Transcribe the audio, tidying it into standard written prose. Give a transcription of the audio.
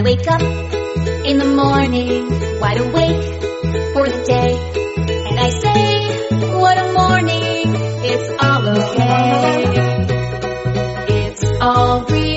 wake up in the morning, wide awake for the day. And I say, what a morning, it's all okay. It's all real.